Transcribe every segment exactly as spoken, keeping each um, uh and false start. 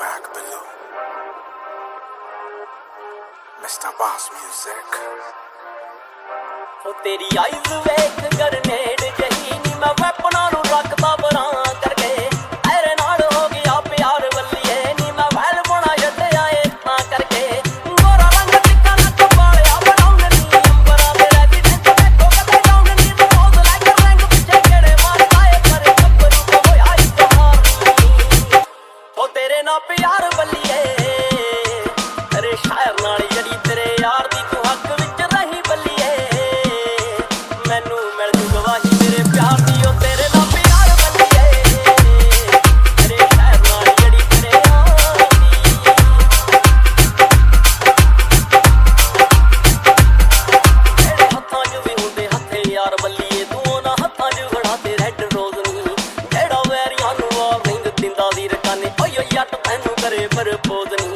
track below. Mister Boss Music. हो तेरी eyes वेख गरनेड जही नी मैं वैपना नू रखदा बरां करके ऐरे नाल हो गया प्यार वल्लीए नी मैं वैल बना छड्डिया ए तां करके गोरा रंग टिक्का ना कबालिया बनाउण नी अंबरा दे रेजिडेंट देखो कदे डाउन नी रोज लैके रंग पिछे केड़े मारदा ए पर कब्रू को होया इज़हार नी हो तेरे ना प्यार वल्लीए तेरे शायर नाल जड़ी तेरे यार दी तू हक विच रही बल्लीए मैनू मिल जू गवाही मेरे प्यार दी ओ तेरे नाल प्यार बल्लीए तेरे शायर नाल जड़ी तेरे यार दी तेरे हत्थां च भी हुंदे हत्थे यार बल्लीए तू उन्हां हत्थां च फड़ा ते रैड रोज नी जेड़ा वैरियां नू वार्निंग दिंदा दी रकाने ओए ओए जट तैनू करे प्रपोज नी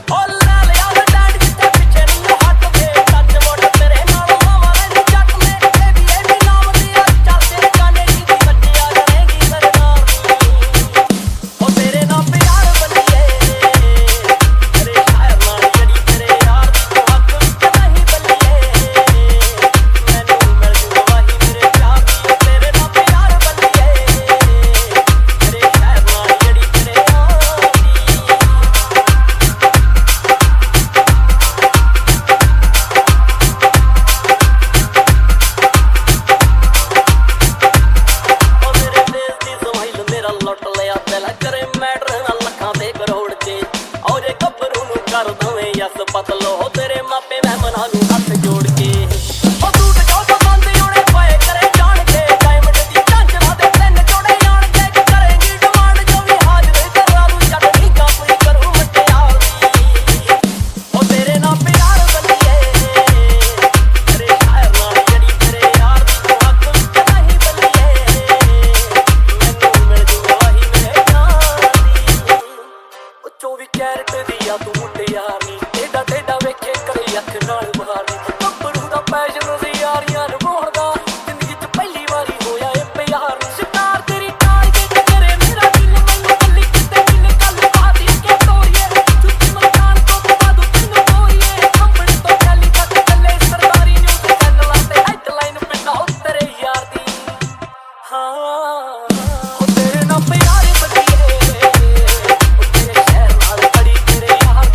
कर दवें यस पतलो तेरे मापे मेहमानां नू हथ जोड़ के ओ टूट जाओ तो बंद होने पाए करे जान के डायमंड दी झांझरा दे तीन जोड़े आण के करेंगी डिमांड जो भी हाजिर करा लू जट नी का कोई करू मटियार दी ओ तेरे नाल प्यार बल्लीए तेरे शायर नाल जड़ी तेरे यार दी तू हक विच नहीं बल्लीए मैनू मिल जू गवाही मेरे यार दी ओ चौबी कैरेट दी आ तू यार नी टेढ़ा टेढ़ा वेखे करे अख नाल बाहर नी कपड़ू दा पैशन सी यारियां निभाउणदा जिंदगी च पहली वारी होया ए प्यार नी शिकार तेरी टाल के करे मेरा दिल मैनू गल्ली किते दिल गल बादी के तोरिए सुच्ची मकान तो बाद तैनू तोरिए कंपन तो गली तक चले सरदारी न्यूज़ चैनलां ते हेडलाइन पिंडा तेरे यार दी हां ओ तेरे नाल प्यार बल्लीए तेरे शहर नाल बड़ी तेरे यार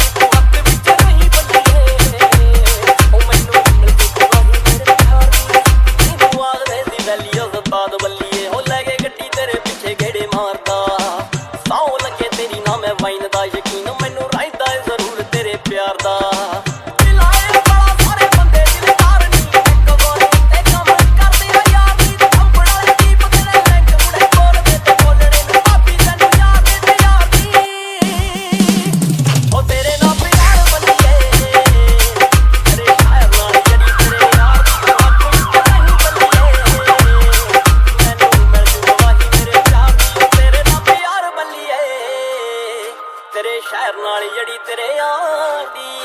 बल्लीए हो लगे गड्डी तेरे पिछे गेड़े मारदा सौ लगे तेरी ना मैं वाइन दा यकीन मैनू राइदा जरूर तेरे प्यार दा दिलाए बड़ा सारे बंदे दिलदार नी एक गोल ते कम करदे हो यार नी कंपड़ा दे दीप तेरे लैंक मुड़े कोल दे ते बोलणे नू भाभी तैनू यार दे ते यार दी ओ तेरे नाल प्यार बल्लीए तेरे शायर नाल जड़ी तेरे यार दी हक विच नहीं तेरे शहर नाल जड़ी तेरे यार दी।